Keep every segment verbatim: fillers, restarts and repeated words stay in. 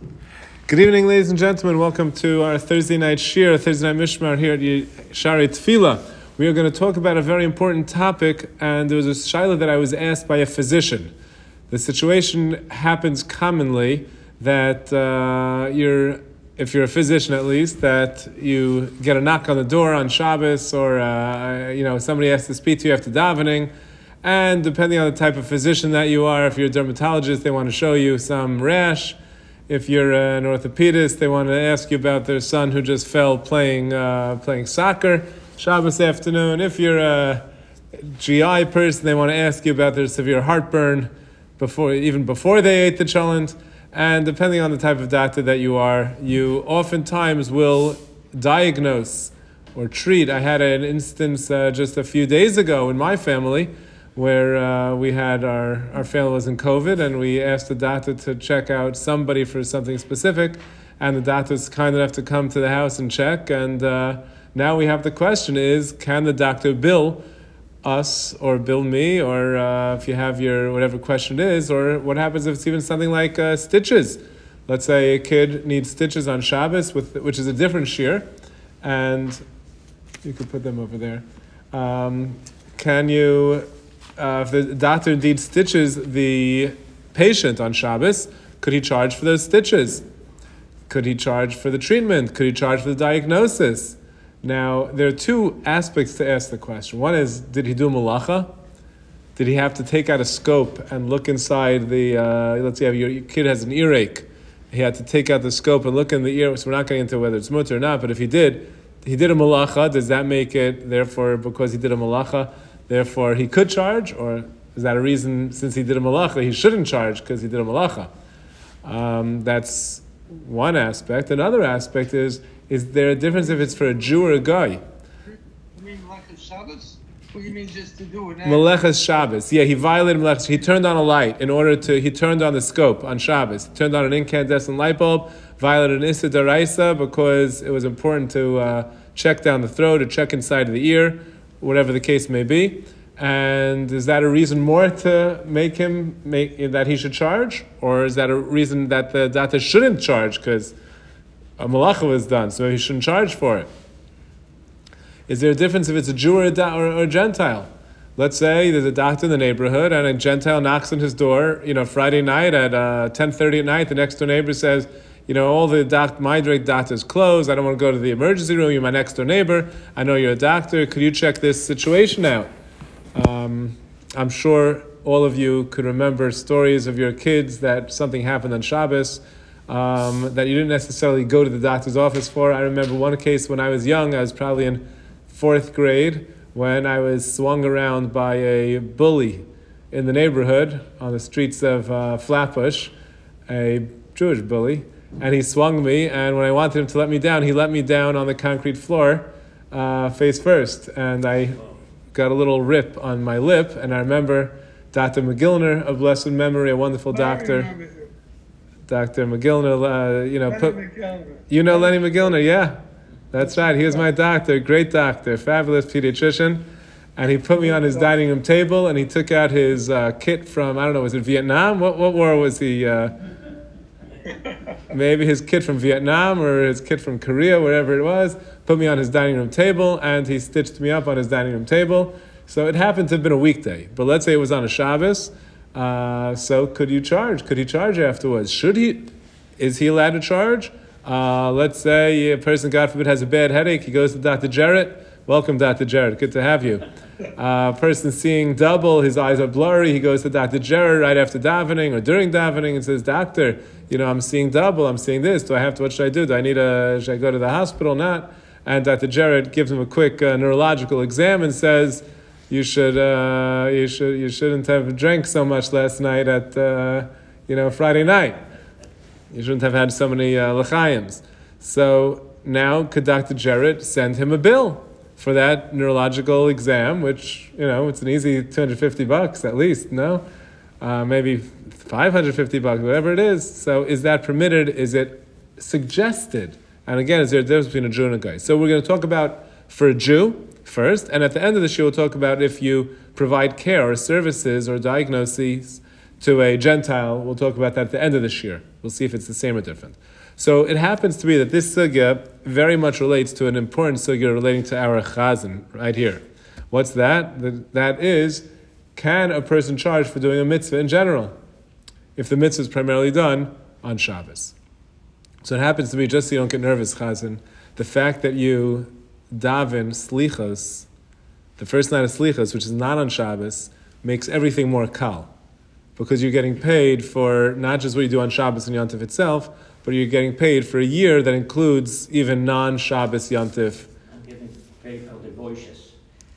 Good evening, ladies and gentlemen. Welcome to our Thursday night shir, Thursday night mishmar here at Shari Tefillah. We are going to talk about a very important topic, and there was a shaila that I was asked by a physician. The situation happens commonly that uh, you're, if you're a physician at least, that you get a knock on the door on Shabbos, or uh, you know somebody has to speak to you after davening, and depending on the type of physician that you are, if you're a dermatologist, they want to show you some rash. If you're an orthopedist, they want to ask you about their son who just fell playing uh, playing soccer Shabbos afternoon. If you're a G I person, they want to ask you about their severe heartburn before, even before they ate the cholent. And depending on the type of doctor that you are, you oftentimes will diagnose or treat. I had an instance uh, just a few days ago in my family where uh, we had our, our family was in COVID, and we asked the doctor to check out somebody for something specific, and the doctor was kind enough to come to the house and check, and uh, now we have the question is, can the doctor bill us, or bill me, or uh, if you have your whatever question it is, or what happens if it's even something like uh, stitches? Let's say a kid needs stitches on Shabbos, with, which is a different shear, and you could put them over there. Um, can you... Uh, if the doctor indeed stitches the patient on Shabbos, could he charge for those stitches? Could he charge for the treatment? Could he charge for the diagnosis? Now, there are two aspects to ask the question. One is, did he do malacha? Did he have to take out a scope and look inside the, uh, let's say your, your kid has an earache. He had to take out the scope and look in the ear. So we're not getting into whether it's mutter or not, but if he did, he did a malacha, does that make it, therefore, because he did a malacha, therefore, he could charge, or is that a reason, since he did a malacha, he shouldn't charge because he did a malacha? Um, that's one aspect. Another aspect is, is there a difference if it's for a Jew or a guy? You mean Melechas Shabbos? Or you mean just to do it? Melechas Shabbos. Yeah, he violated Melechas. He turned on a light in order to, he turned on the scope on Shabbos. He turned on an incandescent light bulb, violated an Issa D'Oraisa because it was important to uh, check down the throat, to check inside of the ear, whatever the case may be. And is that a reason more to make him, make that he should charge? Or is that a reason that the doctor shouldn't charge because a malacha was done, so he shouldn't charge for it? Is there a difference if it's a Jew or a, or, or a Gentile? Let's say there's a doctor in the neighborhood and a Gentile knocks on his door, you know, Friday night at uh, ten thirty at night. The next door neighbor says, you know, all the doc- my direct doctor's closed. I don't want to go to the emergency room. You're my next door neighbor. I know you're a doctor. Could you check this situation out? Um, I'm sure all of you could remember stories of your kids that something happened on Shabbos um, that you didn't necessarily go to the doctor's office for. I remember one case when I was young. I was probably in fourth grade when I was swung around by a bully in the neighborhood on the streets of uh, Flatbush, a Jewish bully. And he swung me, and when I wanted him to let me down, he let me down on the concrete floor, uh, face first. And I got a little rip on my lip, and I remember Doctor McGillner, of blessed memory, a wonderful doctor. Doctor McGillner, uh, you know, put, you know Lenny McGillner, yeah. That's right, he was my doctor, great doctor, fabulous pediatrician. And he put me on his dining room table, and he took out his uh, kit from, I don't know, was it Vietnam? What, what war was he... Uh, Maybe his kid from Vietnam or his kid from Korea, wherever it was, put me on his dining room table, and he stitched me up on his dining room table. So it happened to have been a weekday, but let's say it was on a Shabbos. Uh, so could you charge? Could he charge afterwards? Should he? Is he allowed to charge? Uh, let's say a person, God forbid, has a bad headache. He goes to Doctor Jarrett. Welcome, Doctor Jarrett. Good to have you. A uh, person seeing double, his eyes are blurry. He goes to Doctor Jarrett right after davening or during davening and says, Doctor, you know, I'm seeing double, I'm seeing this. Do I have to, what should I do? Do I need a, should I go to the hospital? Not. And Doctor Jarrett gives him a quick uh, neurological exam and says, you should, uh, you should, you shouldn't have drank so much last night at, uh, you know, Friday night. You shouldn't have had so many uh, l'chaims. So now could Doctor Jarrett send him a bill for that neurological exam, which, you know, it's an easy two hundred fifty bucks at least, no? Uh, maybe five hundred fifty bucks, whatever it is. So is that permitted? Is it suggested? And again, is there a difference between a Jew and a guy? So we're going to talk about for a Jew first, and at the end of the show we'll talk about if you provide care or services or diagnoses to a Gentile. We'll talk about that at the end of the shir. We'll see if it's the same or different. So it happens to be that this sugya very much relates to an important sugya relating to our chazan right here. What's that? That is, can a person charge for doing a mitzvah in general if the mitzvah is primarily done on Shabbos? So it happens to be, just so you don't get nervous, chazan, the fact that you daven slichos, the first night of slichos, which is not on Shabbos, makes everything more kal. Because you're getting paid for not just what you do on Shabbos and Yontif itself, but you're getting paid for a year that includes even non-Shabbos Yontif. I'm getting paid for the voices.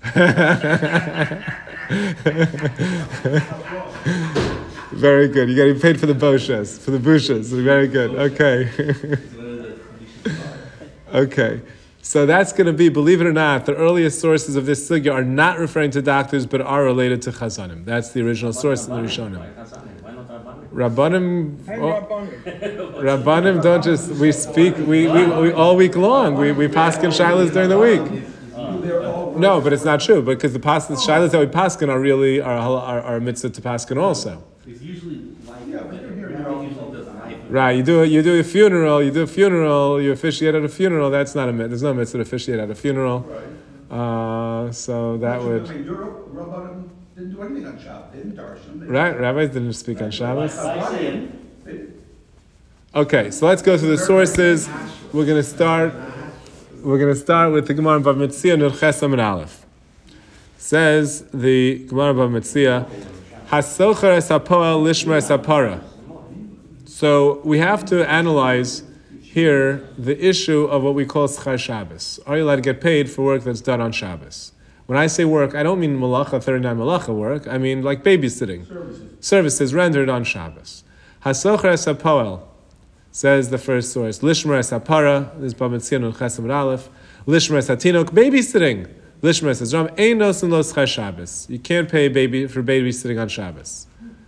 Very good. You're getting paid for the boshes, for the bushes. Very good. Okay. Okay. So that's going to be, believe it or not, the earliest sources of this sugya are not referring to doctors, but are related to chazanim. That's the original source in the Rishonim. Rabbanim, oh, Rabbanim don't just, we speak, we, we, we all week long, we, we paskin shilas during the week. No, but it's not true, because the pas- the shilas that we paskin are really, are, are, are mitzvah to paskin also. It's usually like, right, you do you do a funeral, you do a funeral, you officiate at a funeral, that's not a mitzvah, there's no mitzvah to officiate at a funeral. Uh, so that would... Didn't do anything on Shabbos. Didn't darshan. Right, rabbis didn't speak on Shabbos. Okay, so let's go through the sources. We're going to start. We're going to start with the Gemara Bava Metzia Nur Ches Amud Aleph. Says the Gemara Bava Metzia, Hasocher es hapoel lishmer es hapara. So we have to analyze here the issue of what we call schar Shabbos. Are you allowed to get paid for work that's done on Shabbos? When I say work, I don't mean malacha, thirty-nine malacha work. I mean like babysitting. Services. Services rendered on Shabbos. Hasocher es hapoel, says the first source. Lishmer es hapara, this is Bava Metzia Nun Ches Amud Aleph. Lishmer es hatinok, babysitting. Lishmer es hazram, ein nosen lo schar Shabbos. You can't pay baby for babysitting on Shabbos.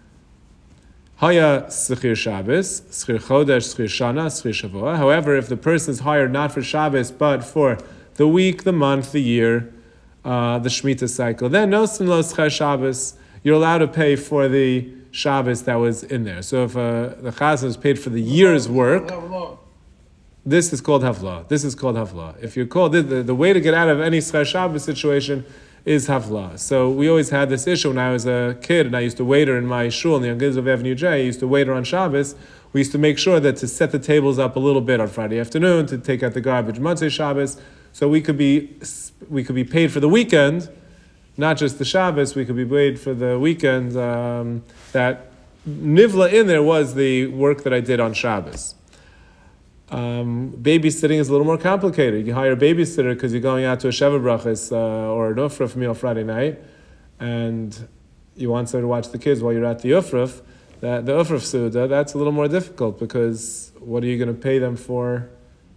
Haya schir Shabbos, schir chodesh, schir shana, schir shavua. However, if the person is hired not for Shabbos, but for the week, the month, the year, Uh, the Shemitah cycle, then nosen lo schar Shabbos, you're allowed to pay for the Shabbos that was in there. So if uh, the chazan is paid for the year's work, this is called havla. This is called havla. If you're called, the, the, the way to get out of any schar Shabbos situation is havla. So we always had this issue when I was a kid and I used to waiter in my shul in the Young of Avenue J. I used to waiter on Shabbos. We used to make sure that to set the tables up a little bit on Friday afternoon, to take out the garbage Motzei Shabbos, so we could be we could be paid for the weekend, not just the Shabbos. We could be paid for the weekend. Um, that nivla in there was the work that I did on Shabbos. Um, babysitting is a little more complicated. You hire a babysitter because you're going out to a Sheva Brachas uh, or an Ufraf meal Friday night, and you want someone to watch the kids while you're at the Ufraf. That the Ufraf Suda, that's a little more difficult because what are you going to pay them for?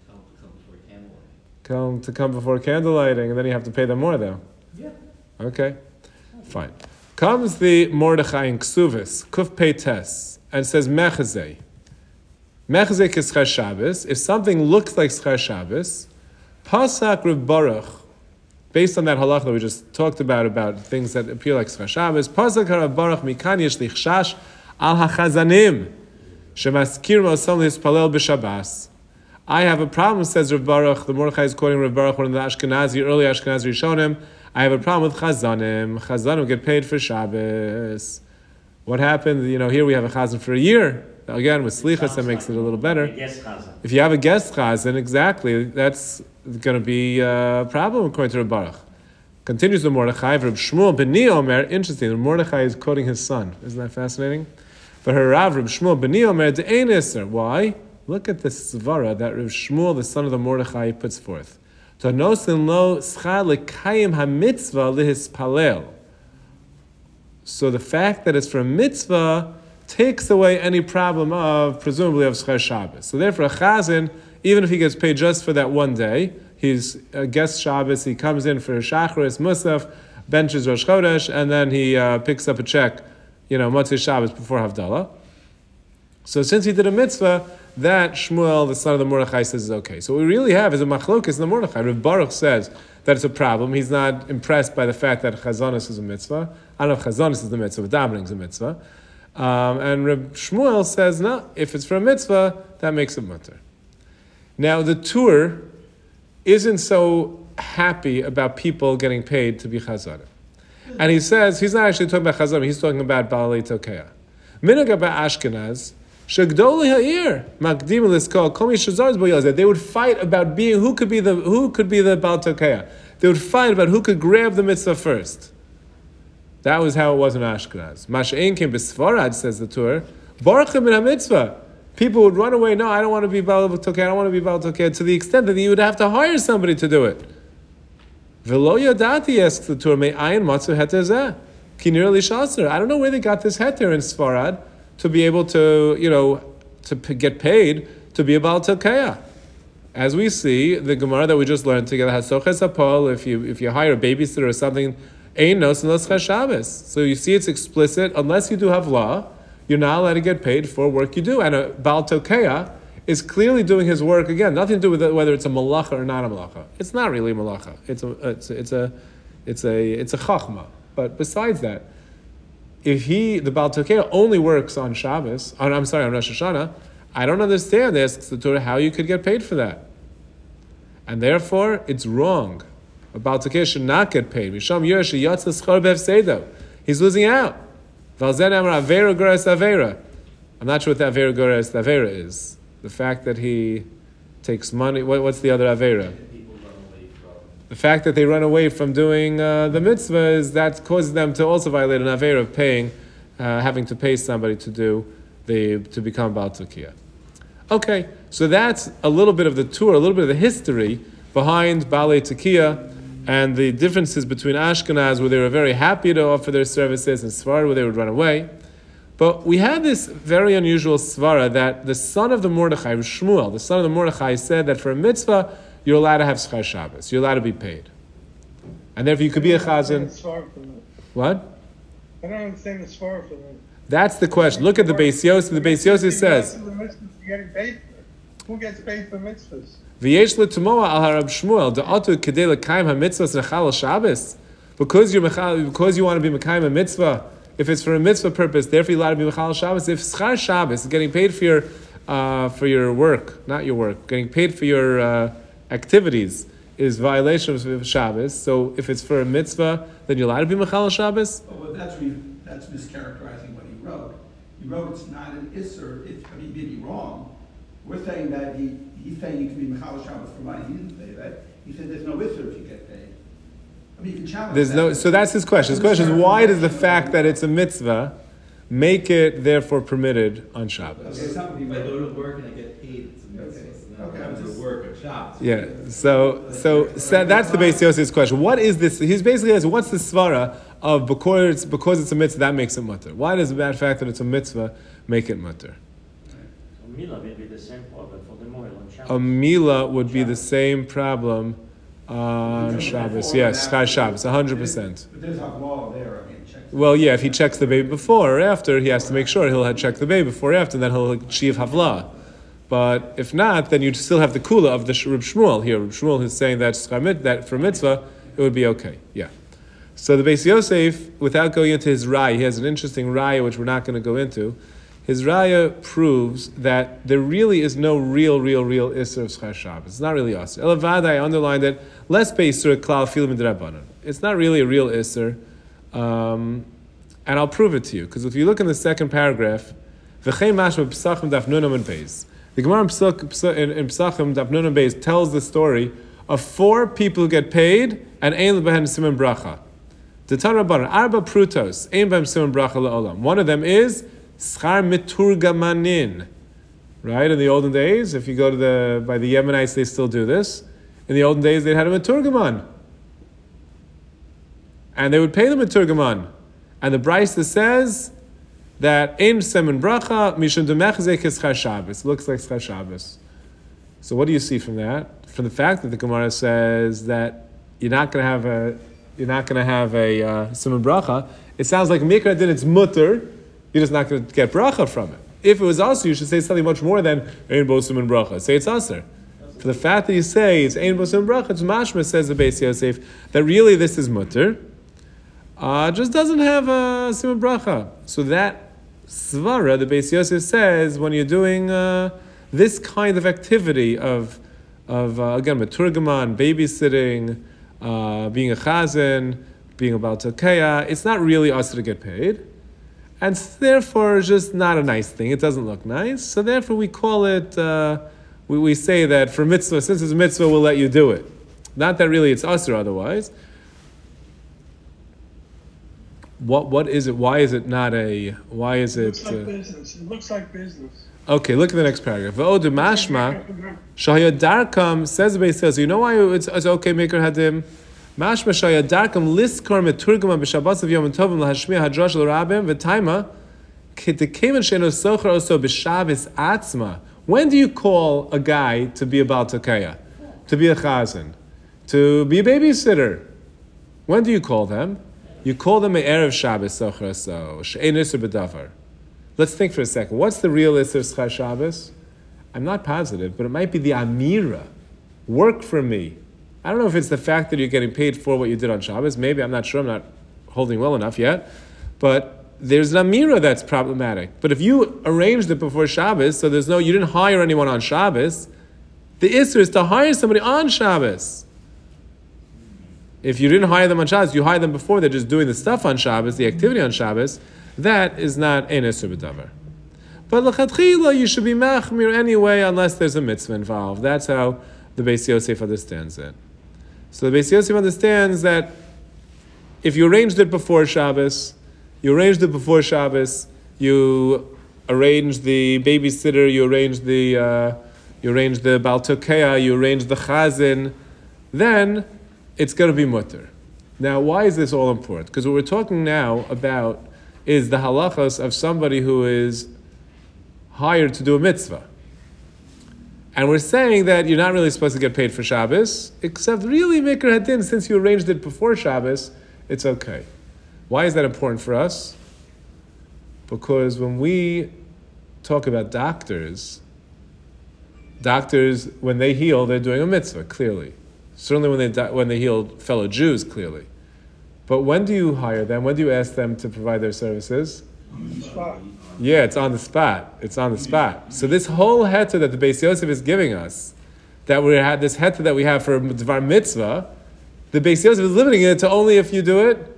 Come to come before candlelighting, and then you have to pay them more, though. Yeah. Okay, fine. Comes the Mordechai in Ksuvis, Kuf Pei Tes, and says Mechazei. Mechazei is Schar Shabbos. If something looks like Schar Shabbos, Pasak Rav Baruch, based on that halach that we just talked about, about things that appear like Schar Shabbos, Pasak Rav Baruch Mikan Yesh Lichshash Al HaChazanim Shemaskir Mosam Lispalel B'Shabbos. I have a problem, says Rav Baruch. The Mordechai is quoting Rav Baruch, one of the Ashkenazi, early Ashkenazi Rishonim. I have a problem with Chazanim. Chazanim get paid for Shabbos. What happened? You know, here we have a Chazan for a year. Again, with Slichas, that makes it a little better. If you have a guest Chazan, exactly, that's going to be a problem according to Rav Baruch. Continues the Mordechai, Rav Shmuel B'ni Omer. Interesting, the Mordechai is quoting his son. Isn't that fascinating? For her Rav, Rav Shmuel B'ni Omer, De'ein Isser. Why? Look at the svara that Rav Shmuel, the son of the Mordechai, puts forth. To nosin lo schar lekayim hamitzvah lihispalel. So the fact that it's for a mitzvah takes away any problem of, presumably, of schar Shabbos. So therefore, a chazan, even if he gets paid just for that one day, he's a guest Shabbos, he comes in for Shacharis, Musaf, benches Rosh Chodesh, and then he uh, picks up a check, you know, Motzei Shabbos before Havdalah. So since he did a mitzvah, that Shmuel, the son of the Mordechai, says is okay. So what we really have is a machlokes in the Mordechai. Rav Baruch says that it's a problem. He's not impressed by the fact that chazanis is a mitzvah. I don't know if chazanis is the mitzvah, but davening is a mitzvah. Um, and Reb Shmuel says, no, if it's for a mitzvah, that makes it mutter. Now, the Tur isn't so happy about people getting paid to be chazarim. And he says, he's not actually talking about chazarim, he's talking about Baalei Tokeya. Minhag Ashkenaz, Shagdoli Ha'ir, Makdim Liskol, Komi Shazar's Boyazet. They would fight about being who could be the who could be the Baal Tokeya. They would fight about who could grab the mitzvah first. That was how it was in Ashkenaz. Mash'ein came b'Sfarad, says the Tur. Baruch min ha-mitzvah. People would run away. No, I don't want to be Baal Tokeya. I don't want to be Baal Tokeya. To the extent that you would have to hire somebody to do it. V'lo yadati, asks the Tur. Me ayin matzu heter zeh. Kinir li shaser. I don't know where they got this heter in Sfarad to be able to, you know, to p- get paid to be a Baal Tokeya. As we see, the Gemara that we just learned together has soches hapol. If you if you hire a babysitter or something, ein nos unless Shabbos. So you see, it's explicit. Unless you do have law, you're not allowed to get paid for work you do. And a Baal Tokeya is clearly doing his work again. Nothing to do with it, whether it's a malacha or not a malacha. It's not really a malacha. It's a it's a it's a it's a, it's a chachma. But besides that, if he, the Baal Tokeya, only works on Shabbos, on, I'm sorry, on Rosh Hashanah, I don't understand, asks the Torah, how you could get paid for that. And therefore, it's wrong. A Baal Tokeya should not get paid. Misham Yerush Yatsa Schar B'Hefsedo. He's losing out. Valzen Amar Avera Goras Avera. I'm not sure what the Avera Goras Avera is. The fact that he takes money. What, what's the other Avera? The fact that they run away from doing uh, the mitzvah is that causes them to also violate an Avera of paying, uh, having to pay somebody to do the to become Baal Tokeya. Okay, so that's a little bit of the tour, a little bit of the history behind Baalei Tokeya and the differences between Ashkenaz, where they were very happy to offer their services, and Sfarad, where they would run away. But we had this very unusual svara that the son of the Mordechai, Shmuel, the son of the Mordechai, said that for a mitzvah, you're allowed to have Schar Shabbos. You're allowed to be paid. And therefore you could be a chazan. What? I don't understand the svara for that. That's the question. Look at the Beis Yosef. The Beis Yosef says, Getting paid for. Who gets paid for mitzvahs? V'yesh l'tumoa al harab Shmuel da'atu kedei l'kaim ha-mitzvahs nechal Shabbos. Because you're mechal, because you want to be mekayim a mitzvah, if it's for a mitzvah purpose, therefore you're allowed to be mechal Shabbos. If schar Shabbos, getting paid for your uh, for your work, not your work, getting paid for your uh, activities is violation of Shabbos. So if it's for a mitzvah, then you're allowed to be mechal Shabbos. Oh, well, that's re- that's mischaracterizing what he wrote. He wrote it's not an isser. If I mean, he did it wrong. We're saying that he he's saying you can be mechal Shabbos for money. He didn't say that. He said there's no isser if you get paid. I mean, you can challenge There's that. no. So that's his question. His question is, why does the fact that it's a mitzvah make it therefore permitted on Shabbos? Okay, it's not when I go to work and I get paid. It's a mitzvah. Okay. So now Okay. I'm to work or Shabbos. Yeah. So so, so that's the Beis Yosef's question. What is this? He's basically asking, what's the svara of because it's, because it's a mitzvah that makes it mutter? Why does the bad fact that it's a mitzvah make it mutter? So Mila will be the same problem for the Moel on Shabbos. A mila would be the same problem on Shabbos. Yes, Chai Shabbos, one hundred percent. But there's a law there. I mean, check. Well, yeah, if he checks the baby before or after, he has to make sure he'll have checked the baby before or after, and then he'll achieve Havlah. But if not, then you'd still have the kula of the Reb Shmuel here. Reb Shmuel is saying that, that for mitzvah, it would be okay. Yeah. So the Beis Yosef, without going into his raya, he has an interesting raya which we're not going to go into. His raya proves that there really is no real, real, real Isser of Schar Shabbos. It's not really Isser. Elavad, I underlined it. Less Beiser Klal Filim D'Rabbanan. It's not really a real Isser. Um, and I'll prove it to you. Because if you look in the second paragraph, V'chein mashma P'sachim Daf Nunam and Beis. The Gemara in P'sachim Daf Nunam Beis tells the story of four people who get paid and Ein L'behen Siman Bracha. D'Tan Rabbanan, Arba Prutos, Ein B'hem Siman Bracha L'Olam. One of them is Schar Miturgamanin. Right? In the olden days, if you go to the, by the Yemenites, they still do this. In the olden days, they had a Miturgaman. And they would pay the Miturgaman. And the Brisa says that Ein Semen Bracha, Mishum Demechzeh K'Schar Shabbos. It looks like Schar Shabbos. So what do you see from that? From the fact that the Gemara says that you're not going to have a, you're not going to have a uh, Semen Bracha, it sounds like Mikra Din, it's mutter. You're just not going to get bracha from it. If it was also, you should say something much more than Ein Bo Siman Bracha. Say it's aser. For the fact that you say it's Ein Bo Siman Bracha, it's mashma, says the Beis Yosef, that really this is mutter, uh, just doesn't have a Siman Bracha. So that Svara, the Beis Yosef says, when you're doing uh, this kind of activity of, of uh, again, maturgaman, babysitting, uh, being a chazan, being about Takaya, it's not really us to get paid. And therefore, it's just not a nice thing. It doesn't look nice. So therefore, we call it, uh, we, we say that for mitzvah, since it's a mitzvah, we'll let you do it. Not that really it's us or otherwise. What What is it? Why is it not a, why is It it? looks like Uh, business. It looks like business. okay, look at the next paragraph. V'odu mashma, shahaya darkam, says the Beis Yosef, you know why it's, it's okay, maker hadim? Mashma shaya darkam liskar meturgama b'shabbos of yom tovim lahashmiya hadrash l'rabim v'taima k'tekemen she'eno socher oso b'shabbos atzma. When do you call a guy to be about Takaya, to be a chazan, to be a babysitter? When do you call them? You call them a erev Shabbos socher oso she'en iser b'davar. Let's think for a second. What's the real iser schar Shabbos? I'm not positive, but it might be the amira. Work for me. I don't know if it's the fact that you're getting paid for what you did on Shabbos. Maybe, I'm not sure. I'm not holding well enough yet. But there's an amira that's problematic. But if you arranged it before Shabbos, so there's no, you didn't hire anyone on Shabbos, the isser is to hire somebody on Shabbos. If you didn't hire them on Shabbos, you hire them before, they're just doing the stuff on Shabbos, the activity on Shabbos, that is not ein isser b'davar. But l'chatchila, you should be machmir anyway, unless there's a mitzvah involved. That's how the Beis Yosef understands it. So the Beis Yosef understands that if you arranged it before Shabbos, you arranged it before Shabbos, you arranged the babysitter, you arranged the uh, you arranged the Baal Tokea, you arranged the Chazin, then it's going to be mutter. Now, why is this all important? Because what we're talking now about is the halachos of somebody who is hired to do a mitzvah. And we're saying that you're not really supposed to get paid for Shabbos, except really Mikra Hadin, since you arranged it before Shabbos, it's okay. Why is that important for us? Because when we talk about doctors, doctors, when they heal, they're doing a mitzvah, clearly. Certainly when they when they heal fellow Jews, clearly. But when do you hire them? When do you ask them to provide their services? Spot. Yeah, it's on the spot. It's on the spot. So this whole heter that the Beis Yosef is giving us, that we had this heter that we have for Dvar Mitzvah, the Beis Yosef is limiting it to only if you do it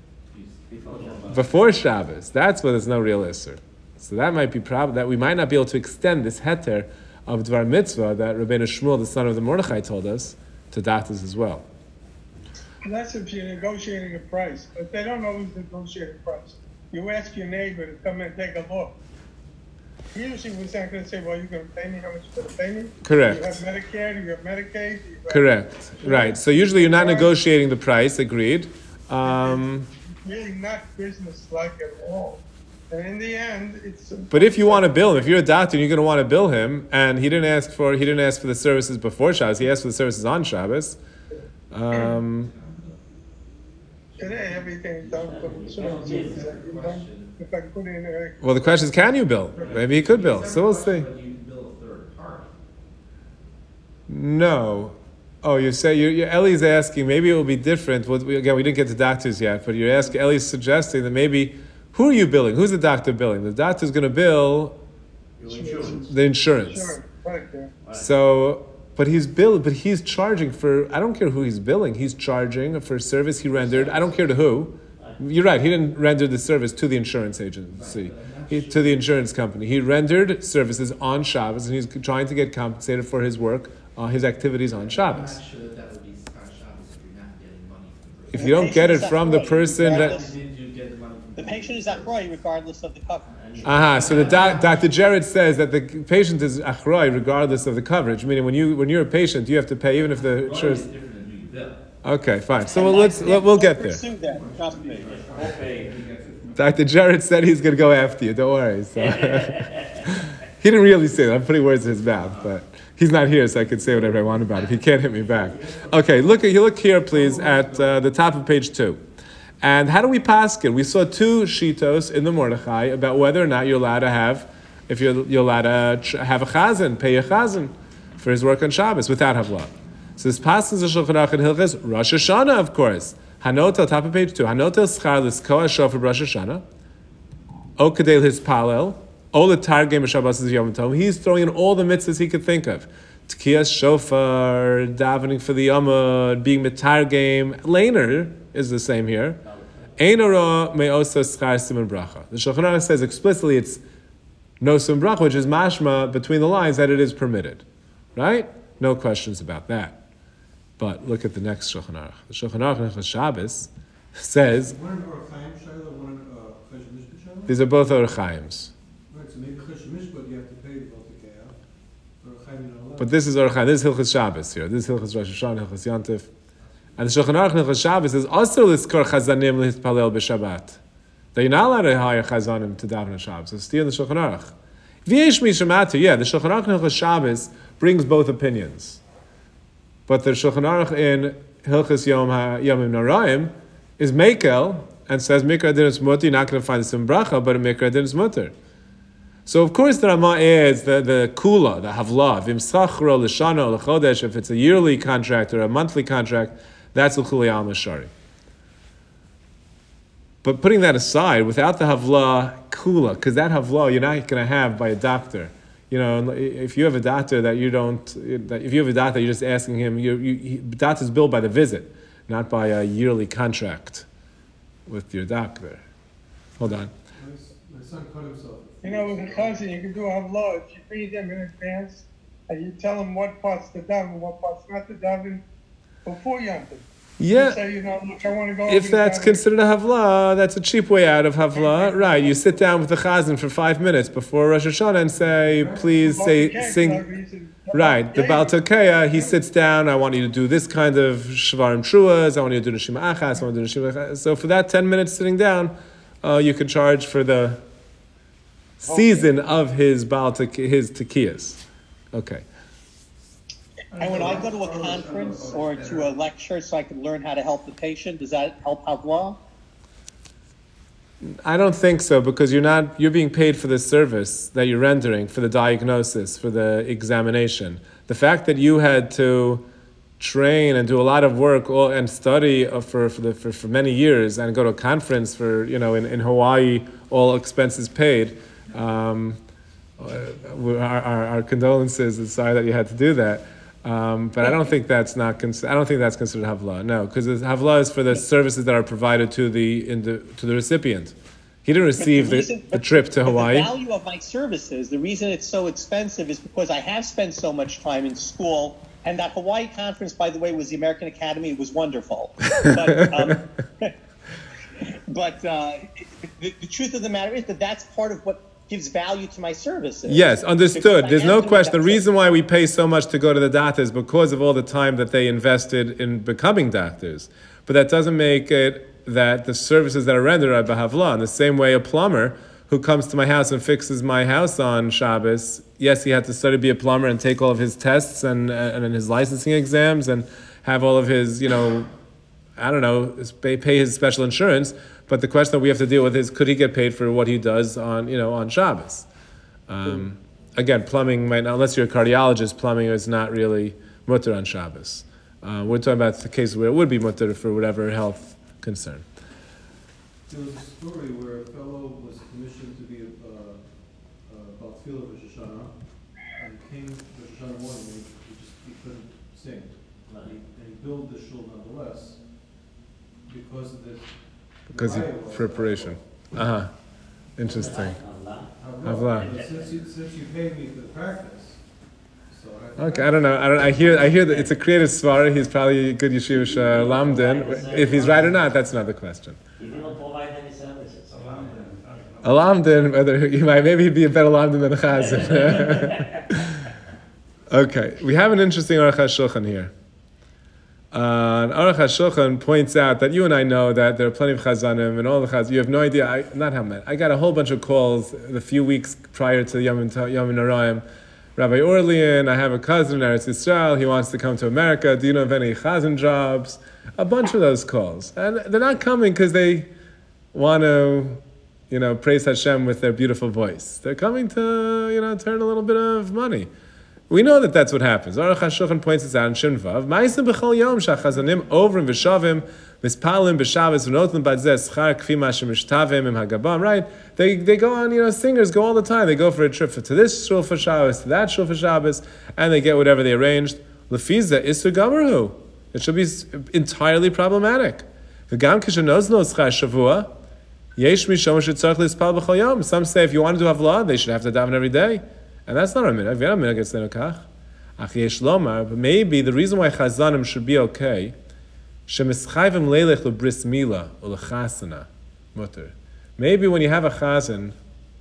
before Shabbos. That's when there's no real isser. So that might be problem that we might not be able to extend this heter of Dvar Mitzvah that Rabbeinu Shmuel, the son of the Mordechai, told us to datas as well. And that's if you're negotiating a price, but they don't always negotiate a price. You ask your neighbor to come and take a look. Usually we're not going to say, well, you're going to pay me how much you're going to pay me? Correct. Do you have Medicare? Do you have Medicaid? Do you have... Correct. Right. So usually you're not negotiating the price, agreed. Um, It's really not business-like at all. And in the end, it's... But if you want to bill him, if you're a doctor and you're going to want to bill him, and he didn't ask for he didn't ask for the services before Shabbos, he asked for the services on Shabbos. Um, Today, everything's done for the services. You know, if I put in a... well, the question is, can you bill? Maybe he could bill. So we'll see. But you bill a third party. No. Oh, you say you're, you're, Ellie's asking. Maybe it will be different. Well, we, again, we didn't get to doctors yet, but you're asking. Ellie's suggesting that maybe who are you billing? Who's the doctor billing? The doctor's going to bill the insurance. Sure, right, yeah. So, but he's bill, but he's charging for. I don't care who he's billing. He's charging for a service he rendered. I don't care to who. You're right. He didn't render the service to the insurance agency, he, to the insurance company. He rendered services on Shabbos, and he's trying to get compensated for his work, uh, his activities on I'm Shabbos. not sure that that would be Schar Shabbos if you're not getting money from the If you don't get it from the person that. person. Did you get the money from The patient is achroi regardless of the cover. Aha, so the doc, Doctor Jared says that the patient is achroi regardless of the coverage. Meaning, when you when you're a patient, you have to pay even if the Well, it's insurance. different than who you bill. Okay, fine. So well, let's let, we'll get there. Pursue that, trust me. Okay. Doctor Jared said he's going to go after you. Don't worry. So. He didn't really say that. I'm putting words in his mouth, but he's not here, so I can say whatever I want about it. He can't hit me back. Okay, look. You look here, please, at uh, the top of page two. And how do we paskin? We saw two shitos in the Mordechai about whether or not you're allowed to have, if you're you're allowed to ch- have a chazan, pay a chazan for his work on Shabbos without havla. So this paskin is a Shulchan Aruch and Hilchos Rosh Hashanah, of course. Hanotel, top of page two. Hanotel schar l'skoa shofar Rosh Hashanah. O Kadei Hispalel, O L'Targem B'Shabbos Yom Tov. He's throwing in all the mitzvahs he could think of. Tkiyas Shofar, davening for the Yamad, being Mitargem. Laner is the same here. Ein Ora Me'osa Schar Siman Bracha. The Shulchan Aruch says explicitly it's no Siman Bracha, which is mashma between the lines that it is permitted. Right? No questions about that. But look at the next Shulchan Aruch. The Shulchan Aruch in Shabbos says One in Or Chaim Shaila, one in uh, Chesed Mishpat Shaila? these are both Or Chaims. Right, so maybe Chesed Mishpat you have to pay the Baltikaya. Or Chaim you're not allowed. But this is Or Chaim. This is Hilchas Shabbos here. This is Hilchas Rosh Hashanah, Hilchas Yontif. And the Shulchan Aruch in Hilchas Shabbos says also l'skor chazanim l'hispalel b'Shabbat. That you're not allowed to hire chazanim to daven on Shabbos. It's still in the Shulchan Aruch. V'yesh mi shematu. Yeah, the Shulchan Aruch in Hilchas Shabbos brings both opinions. But the Shulchan Aruch in Hilchas Yom HaYomim Noraim is Mekel and says Mikra Din is Mutter. You're not going to find the Sim Bracha, but a Mikra Din is Mutter. So of course the Rama adds the the Kula, the Havla, Vim Sachro L'Shana L'Chodesh. If it's a yearly contract or a monthly contract, that's L'Chuli Al Mashari. But putting that aside, without the Havla Kula, because that Havla you're not going to have by a doctor. You know, if you have a doctor that you don't, if you have a doctor, you're just asking him. You, you, doctor's billed by the visit, not by a yearly contract with your doctor. Hold on. My, s- my son cut himself. You know, with a cousin, you can do a havla. If you feed them in advance, and you tell them what parts to daven, what parts not to daven before Yom Tov. You Yeah, say, you know, look, I want to go. if over that's the daven. considered a havla, that's a cheap way out of havla. Right, you sit down with the chazan for five minutes before Rosh Hashanah and say, please say, sing. Right, the Baal Tokeya, he sits down, I want you to do this kind of Shvarim Truas, I want you to do Neshima Achas, I want you to do Neshima Achas. So for that ten minutes sitting down, uh, you could charge for the season of his Baal Tek- his Tekiyas. Okay. And when I go to a conference or to a lecture so I can learn how to help the patient, does that help Havla? I don't think so, because you're not you're being paid for the service that you're rendering, for the diagnosis, for the examination. The fact that you had to train and do a lot of work all, and study uh, for for, the, for for many years and go to a conference for you know in, in Hawaii, all expenses paid. Um, our, our, our condolences and sorry that you had to do that. Um, but I don't think that's not. Cons- I don't think that's considered havla. No, because havla is for the services that are provided to the in the, to the recipient. He didn't receive But the, reason- the but- trip to but Hawaii. The value of my services, the reason it's so expensive is because I have spent so much time in school. And that Hawaii conference, by the way, was the American Academy. It was wonderful. But, um, but uh, the, the truth of the matter is that that's part of what gives value to my services. Yes, understood. Because I There's am no doing question. The that reason why we pay so much to go to the doctor is because of all the time that they invested in becoming doctors. But that doesn't make it that the services that are rendered are b'havla. In the same way, a plumber who comes to my house and fixes my house on Shabbos, yes, he had to study to be a plumber and take all of his tests and and his licensing exams and have all of his, you know, I don't know, pay, pay his special insurance. But the question that we have to deal with is, could he get paid for what he does on, you know, on Shabbos? Um, again, plumbing might not, unless you're a cardiologist, plumbing is not really mutter on Shabbos. Uh, we're talking about the case where it would be mutter for whatever health concern. There was a story where a fellow was commissioned to be a, uh, a Baltfila of Rosh Hashanah, and he came to Rosh Hashanah morning and he, he just he couldn't sing. And he, and he billed the shul nonetheless because of this. Because of the riot was- preparation. Uh huh. Interesting. Allah. Havla. But Since you, since you paid me for the practice, so I. Okay, I don't know. I don't. I hear. I hear that it's a creative svara. He's probably a good yeshivish uh, lamdin. If he's right or not, that's another question. He didn't provide any services. A lamdin, whether he might maybe he'd be a better lamdin than a chazan. Okay, we have an interesting Aruch HaShulchan here. Uh, and Aruch HaShulchan points out that you and I know that there are plenty of chazanim and all the chaz. You have no idea. I, not how many. I got a whole bunch of calls the few weeks prior to Yom Yom Noraim. Rabbi Orlean, I have a cousin in Eretz Yisrael. He wants to come to America. Do you know of any chazan jobs? A bunch of those calls, and they're not coming because they want to, you know, praise Hashem with their beautiful voice. They're coming to, you know, turn a little bit of money. We know that that's what happens. Aruch HaShulchan points this out in Shin Vav. Ma'asim b'chol yom shachazanim ovrim v'shavim Mispalim b'Shabbos v'notim b'dzeh schar kfi ma shemishtavim im hagabam. Right? They they go on. You know, singers go all the time. They go for a trip for, to this shul for Shabbos, to that shul for Shabbos, and they get whatever they arranged. Lefiza isur gamerhu. It should be entirely problematic. V'gam kishenozno schar shavua. Yesh mishom shetzarich lispal b'chol yom. Some say if you want to do havla, they should have to daven every day, and that's not a minhag. If you have a minhag, it's not kach. Ach yesh lomar. But maybe the reason why chazanim should be okay. Shemischayvim leilech lebris mila or lechasana mutter. Maybe when you have a chazan,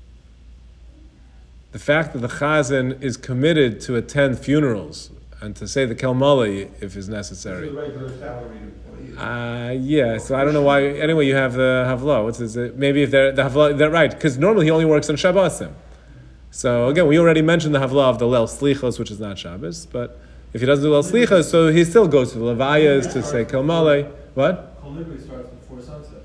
the fact that the chazan is committed to attend funerals and to say the kelmali if is necessary. It's a regular salaried employee. Uh, yeah, so I don't know why. Anyway, you have the havla. What's this? Maybe if they're the havla, they're right because normally he only works on Shabbosim. So again, we already mentioned the havla of the Leil Slichos, which is not Shabbos, but. If he doesn't do Leil Slichos, so he still goes to the Levayas to say Kelmale. What? Kol Nidre starts before sunset.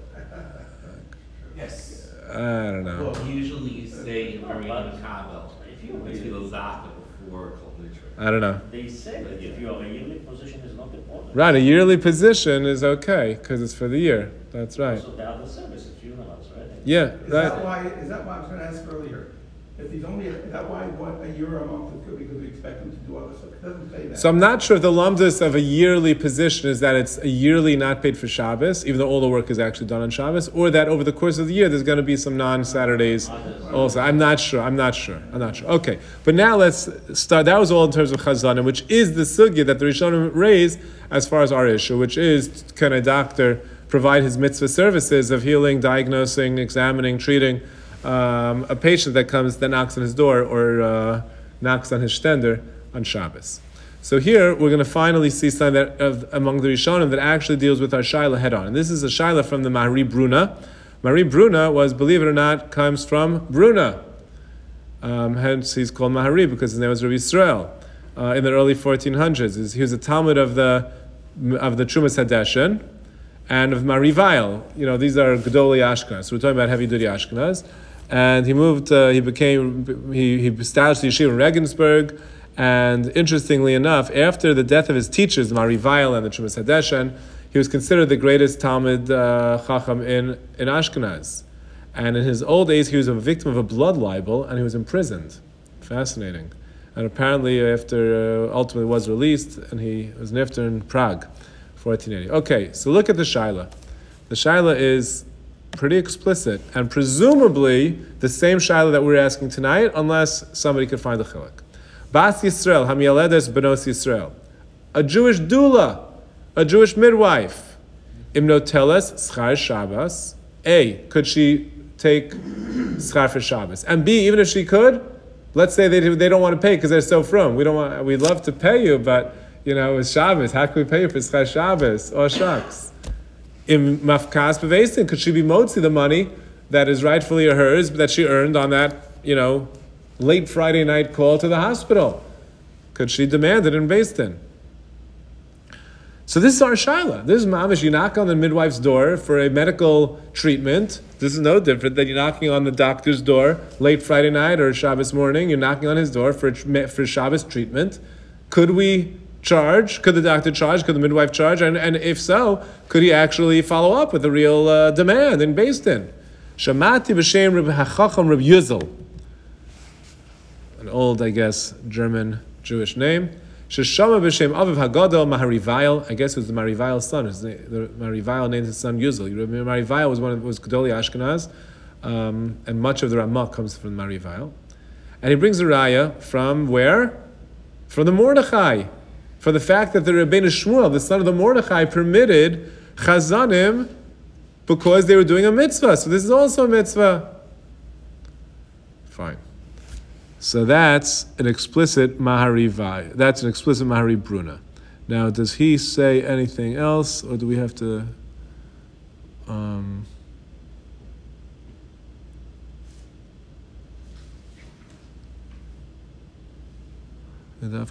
Yes. I don't know. Well, usually you say during the Kabel, If you it's the Zaka before Kol Nidre. I don't know. They say that if you have a yearly position, is not important. Right, a yearly position is okay because it's for the year. That's right. So the other service, at funerals, right? Yeah, Is that right. why, is that why I was gonna ask earlier? If he's only, is that why one, a year a month is good because we expect him to do other stuff? It doesn't say that. So I'm not sure if the lumdus of a yearly position is that it's a yearly not paid for Shabbos, even though all the work is actually done on Shabbos, or that over the course of the year there's going to be some non-Saturdays also. I'm not sure. I'm not sure. I'm not sure. Okay, but now let's start. That was all in terms of Chazanim, which is the sugya that the Rishonim raised as far as our issue, which is can a doctor provide his mitzvah services of healing, diagnosing, examining, treating um, a patient that comes that knocks on his door or uh, knocks on his stender on Shabbos. So here we're going to finally see something that of, among the Rishonim that actually deals with our Shaila head on. And this is a Shaila from the Mahari Bruna. Mahari Bruna was, believe it or not, comes from Bruna. Um, hence he's called Mahari because his name was Rabbi Yisrael. Uh, in the early fourteen hundreds. He was a Talmud of the of the Trumas Hadeshen and of Marivail. You know, these are Gedolei Ashkenaz. So we're talking about heavy duty Ashkenaz. And he moved, uh, he became, he, he established the yeshiva in Regensburg. And interestingly enough, after the death of his teachers, the Marivail and the Trumas Hadeshen, he was considered the greatest Talmud uh, Chacham in, in Ashkenaz. And in his old age, he was a victim of a blood libel and he was imprisoned. Fascinating. And apparently, after uh, ultimately was released, and he was nifter in Prague, fourteen eighty. Okay, so look at the Shaila. The Shaila is pretty explicit, and presumably the same Shaila that we're asking tonight, unless somebody could find a chilek. Bas Yisrael, Hamialedes Benos Yisrael. A Jewish doula, a Jewish midwife. Imnoteles Schar Shabbos. A, could she take Schar for Shabbos? And B, even if she could, let's say they they don't want to pay because they're so frum. We don't want. We'd love to pay you, but you know it's Shabbos. How can we pay you for Schar Shabbos? Oh shucks. In mafkas bevesin, could she be motzi the money that is rightfully hers, but that she earned on that you know late Friday night call to the hospital? Could she demand it in Beis Din? So this is our shaila. This is mamish. You knock on the midwife's door for a medical treatment. This is no different than you're knocking on the doctor's door late Friday night or Shabbos morning. You're knocking on his door for for Shabbos treatment. Could we charge? Could the doctor charge? Could the midwife charge? And, and if so, could he actually follow up with a real uh, demand in Beis Din? Shamati b'shem Reb Hachacham Reb Yuzel, an old, I guess, German Jewish name. Sheshama b'shem Aviv Hagadol Maharivail. I guess it was the Marivail son. His name, the Marivail named his son Yuzel. You remember Marivail was one of was Gedolei Ashkenaz, um, and much of the Ramah comes from Marivail. And he brings a raya from where? From the Mordechai, for the fact that the Rebbeinu Shmuel, the son of the Mordechai, permitted Chazanim because they were doing a mitzvah. So this is also a mitzvah. Fine. So that's an explicit Mahari Vai. That's an explicit Mahari Bruna. Now, does he say anything else, or do we have to? Um, I mean,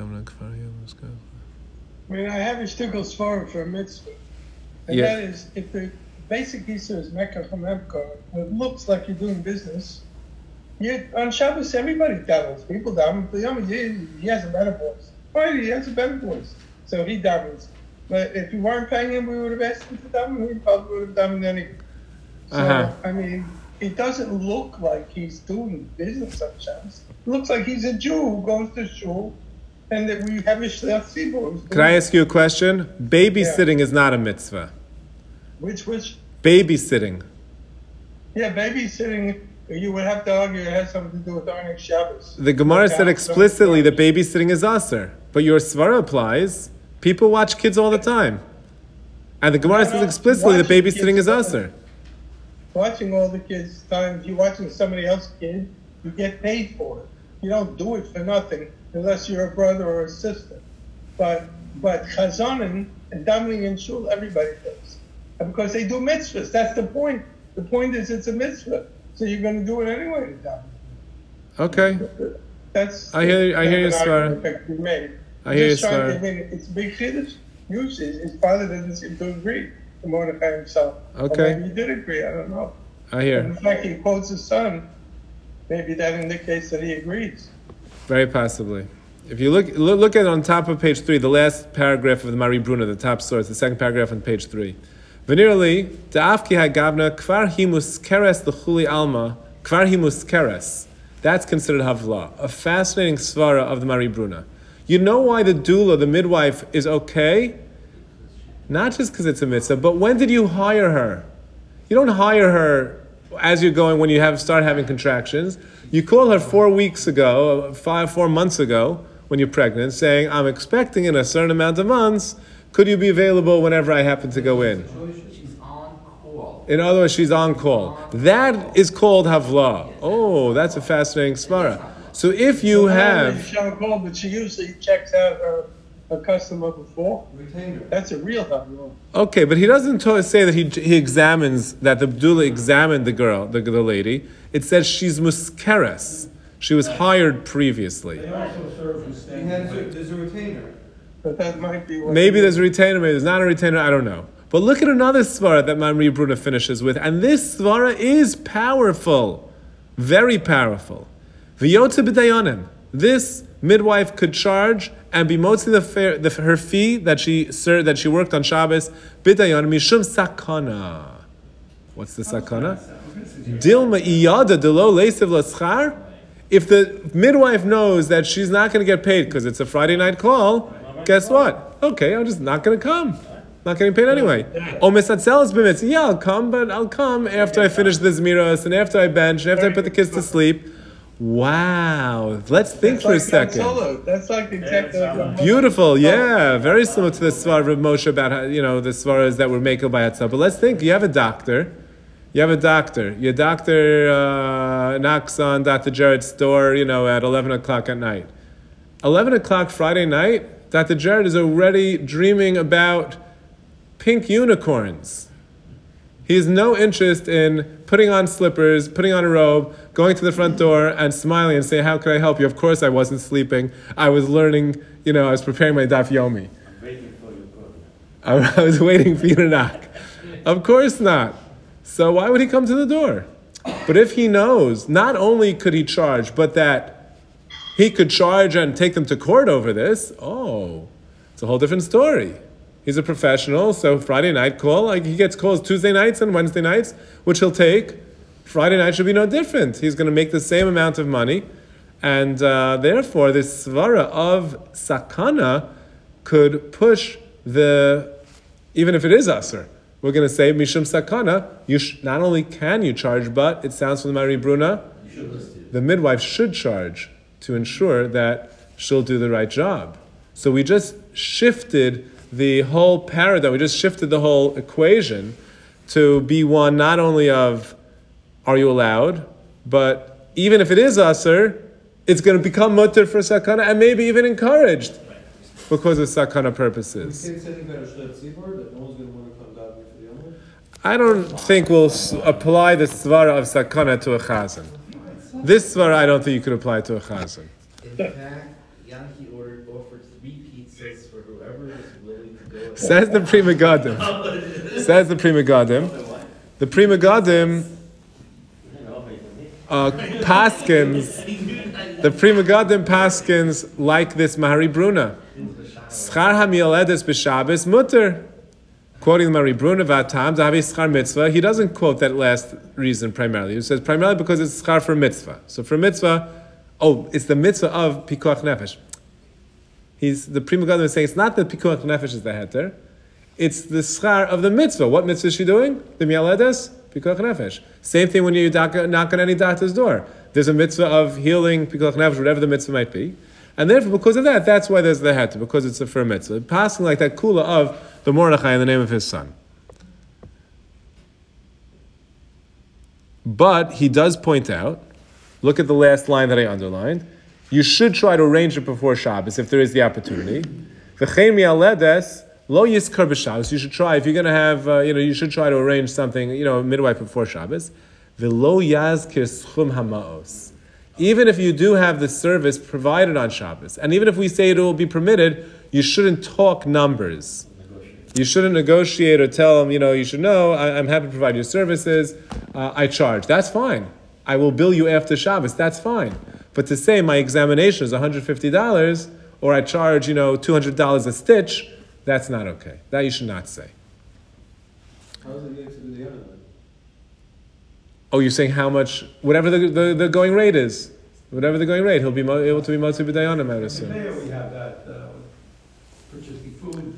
I have a shtickle svarim for a mitzvah, and Yeah. that is if the basic issue is Mecca Chamemka, it looks like you're doing business. You, on Shabbos, everybody davens. People daven. But Yom he, he has a better voice. Why he has a better voice? So he davens. But if you weren't paying him, we would have asked him to daven. We probably would have davened anyway. So, Uh-huh. I mean, it doesn't look like he's doing business on Shabbos. It looks like he's a Jew who goes to shul, and that we have a shliach tzibur. Can I ask you a question? Babysitting is not a mitzvah. Which, which, Babysitting. yeah, babysitting, you would have to argue it has something to do with Arnik Shabbos. The Gemara said Okay, explicitly so- that babysitting is aser, but your svara applies. People watch kids all the time, and the Gemara No, says no, explicitly that watching babysitting kids is is aser. Watching all the kids' time, if you're watching somebody else's kid, you get paid for it. You don't do it for nothing unless you're a brother or a sister. But but chazanim and davening in shul, everybody does. And because they do mitzvahs. That's the point. The point is it's a mitzvah. So you're going to do it anyway to daven. Okay, That's I hear- I hear you, an Svara. argument that can be made. I hear you, Just trying to- Svara. I mean, it's a big chiddush. Usually, his father doesn't seem to agree to Mordechai himself. Okay. Or maybe he did agree. I don't know. I And hear. the fact he quotes his son, maybe that indicates that he agrees. Very possibly. If you look look look at on top of page three, the last paragraph of the Mari Bruna, the top source, the second paragraph on page three. Venirali, da'afki ha'gavna kvar himus keres l'chuli alma, kvar himus keres. That's considered havla, a fascinating svara of the Mari Bruna. You know why the doula, the midwife, is okay? Not just because it's a mitzvah, but when did you hire her? You don't hire her as you're going when you have start having contractions. You call her four weeks ago, five, four months ago, when you're pregnant, saying, I'm expecting in a certain amount of months, could you be available whenever I happen to go in? She's on call. In other words, she's on call. That is called havla. Oh, that's a fascinating svara. So if you have... She on call, but she usually checks out her, her customer before. Retainer. That's a real havla. Okay, but he doesn't to- say that he he examines, that the doula examined the girl, the, the lady. It says she's muskeres. She was hired previously. They also serve as He has a, there's a retainer. But that might be what Maybe there's a retainer, maybe there's not a retainer, I don't know. But look at another svara that Mamri Bruna finishes with, and this svara is powerful, very powerful. V'yotze b'dayanim. This midwife could charge and be motzi the, fair, the her fee that she ser, that she worked on Shabbos b'dayanim mishum sakana. What's the sakana? Dilma iyada delo leisev l'schar. If the midwife knows that she's not going to get paid because it's a Friday night call, guess what? Okay, I'm just not going to come. Not getting paid anyway. Oh, misatzelas b'mitzvah. Yeah, I'll come, but I'll come after I finish the zmiros and after I bench and after I put the kids to sleep. Wow. Let's think That's for a like second. Solo. That's like exactly. Beautiful, yeah. Very similar to the Svar of Moshe about how, you know, the Svaras that were makel by Hatzah. But let's think, you have a doctor. You have a doctor. Your doctor uh, knocks on Doctor Jared's door, you know, at eleven o'clock at night. eleven o'clock Friday night, Doctor Jared is already dreaming about pink unicorns. He has no interest in putting on slippers, putting on a robe, going to the front door and smiling and saying, how can I help you? Of course I wasn't sleeping. I was learning, you know, I was preparing my daf yomi. I'm waiting for your call. I was waiting for you to knock. Of course not. So why would he come to the door? But if he knows, not only could he charge, but that he could charge and take them to court over this, oh, it's a whole different story. He's a professional, so Friday night call, like he gets calls Tuesday nights and Wednesday nights, which he'll take. Friday night should be no different. He's going to make the same amount of money. And uh, therefore, this svara of sakana could push the, even if it is aser, we're going to say mishum sakana, you sh- not only can you charge, but it sounds from the Mari Bruna, the midwife should charge to ensure that she'll do the right job. So we just shifted the whole paradigm, we just shifted the whole equation to be one not only of are you allowed, but even if it is aser, it's going to become mutter for sakana and maybe even encouraged because of sakana purposes. We can't say anything about a shlet tzibur, that no one's going to want to come down for the other. I don't think we'll s- apply the svara of sakana to a chazan. This svara I don't think you could apply to a chazan. In fact, Yankee ordered offered three pizzas for whoever is willing to go. Says the Pri Megadim. Says the Pri Megadim. The Pri Megadim uh, paskins The Pri Megadim paskins like this Mahari Bruna. Schar hamialedes b'Shabbos mutter. Quoting Mahari Bruna v'atam zahavi schar mitzvah. He doesn't quote that last reason primarily. He says primarily because it's schar for mitzvah. So for mitzvah, oh, it's the mitzvah of pikuach nefesh. He's the Pri Megadim is saying it's not that pikuach nefesh is the heter. It's the schar of the mitzvah. What mitzvah is she doing? The mialedes pikuach nefesh. Same thing when you knock on any doctor's door. There's a mitzvah of healing pikuach nefesh, whatever the mitzvah might be. And therefore, because of that, that's why there's the heter, because it's a for mitzvah. Passing like that kula of the Mordechai in the name of his son. But he does point out, look at the last line that I underlined, you should try to arrange it before Shabbos if there is the opportunity. V'chein mi'aledes lo yiskar b'Shabbos. You should try, if you're going to have, uh, you know, you should try to arrange something, you know, midwife before Shabbos. V'lo yazkir schum hamaos. Even if you do have the service provided on Shabbos, and even if we say it will be permitted, you shouldn't talk numbers. You shouldn't negotiate or tell them, you know, you should know, I, I'm happy to provide your services, uh, I charge. That's fine. I will bill you after Shabbos. That's fine. But to say my examination is one hundred fifty dollars, or I charge, you know, two hundred dollars a stitch, that's not okay. That you should not say. How does it get to the other? Oh, you're saying how much, whatever the, the, the going rate is. Whatever the going rate, he'll be mo- able to be motzi b'dayanim, I would assume. There we have that, uh, purchasing food.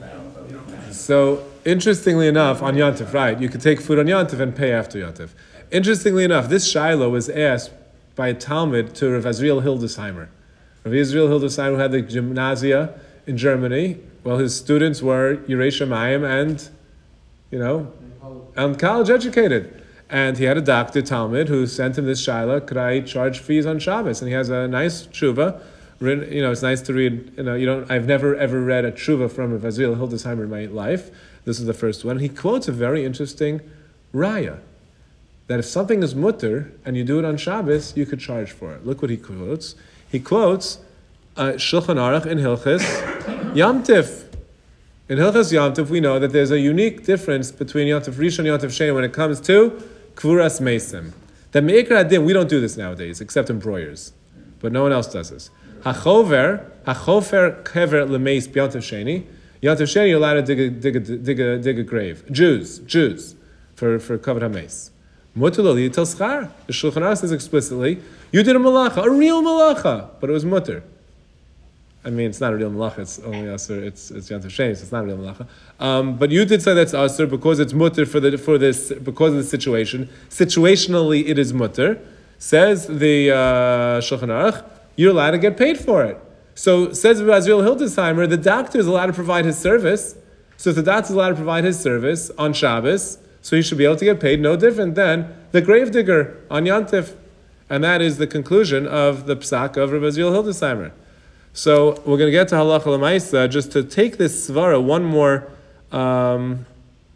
So, interestingly enough, on Yontif, right, you could take food on Yontif and pay after Yontif. Interestingly enough, this Shiloh was asked by a Talmud to Rav Azriel Hildesheimer. Rav Azriel Hildesheimer, who had the gymnasia in Germany, well, his students were Yirei Shamayim and, you know, and college educated. And he had a doctor, Talmud, who sent him this Shiloh, could I charge fees on Shabbos? And he has a nice tshuva. You know, it's nice to read, you know, you don't, I've never ever read a tshuva from Rav Azriel Hildesheimer in my life. This is the first one. He quotes a very interesting raya, that if something is mutter and you do it on Shabbos, you could charge for it. Look what he quotes. He quotes uh, Shulchan Aruch in Hilchis Yom Tif. In Hilchis Yom Tif, we know that there's a unique difference between Yom Tif Rishon and Yom Tif Sheni when it comes to Kvuras Mesim. That Me'ikra Adin, we don't do this nowadays, except in broyers. But no one else does this. Hachover, hachofer kever lemeis b'Yom Tov Sheni. Yom Tov Sheni, you're allowed to dig a, dig a, dig a, dig a grave. Jews, Jews, for, for kavod hameis. Mutter li tel schar. The Shulchan Aruch says explicitly, you did a malacha, a real malacha, but it was mutter. I mean, it's not a real malacha, it's only asur, it's, it's Yom Tov Sheni, so it's not a real malacha. Um, but you did say that's asur because it's mutter for the, for this, because of the situation. Situationally, it is mutter. Says the uh, Shulchan Aruch, you're allowed to get paid for it. So, says Rav Azriel Hildesheimer, the doctor is allowed to provide his service. So if the doctor is allowed to provide his service on Shabbos, so he should be able to get paid no different than the gravedigger on Yontif. And that is the conclusion of the psak of Rav Azriel Hildesheimer. So we're going to get to halacha l'maisa, just to take this svara one more, um,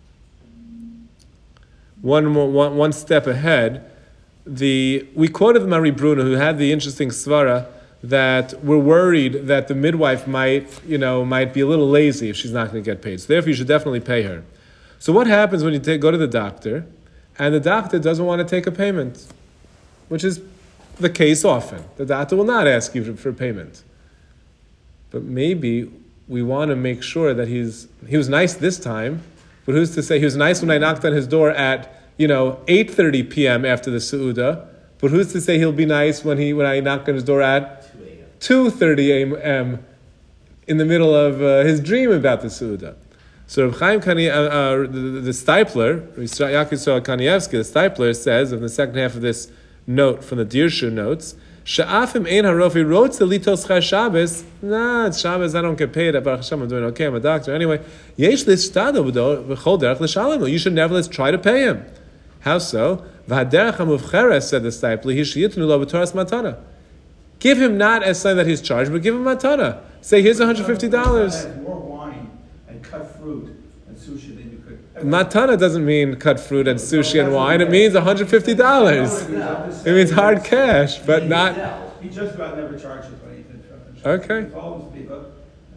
one more, one, one step ahead. The we quoted the Mahari Bruna, who had the interesting svara that we're worried that the midwife might, you know, might be a little lazy if she's not going to get paid. So therefore, you should definitely pay her. So what happens when you take, go to the doctor, and the doctor doesn't want to take a payment, which is the case often. The doctor will not ask you for, for payment. But maybe we want to make sure that he's he was nice this time, but who's to say he was nice when I knocked on his door at, you know, eight thirty p.m. after the Seudah, but who's to say he'll be nice when he when I knock on his door at two thirty a.m. in the middle of uh, his dream about the Seudah? So Reb Chaim Kani, uh, uh, the, the Stipler, Yaakov Yisrael Kanievsky, the Stipler says in the second half of this note from the Dirshu notes, Sha'afim ein harofi wrote the litos chai Shabbos. Nah, it's Shabbos. I don't get paid. Baruch Hashem, I'm doing okay. I'm a doctor. Anyway, yesh lishtado v'chol derech l'shalom. You should nevertheless try to pay him. How so? V'haderech hamuvcheres, said the Stipler, he sheyitnu lo b'toras matana. Give him not as something that he's charged, but give him matana. Say, here's one hundred fifty dollars. More wine and cut fruit and sushi than you could. Matana doesn't mean cut fruit and sushi and wine. It means one hundred fifty dollars. It means hard cash, but not... He just about never charges anything. Okay. He follows people,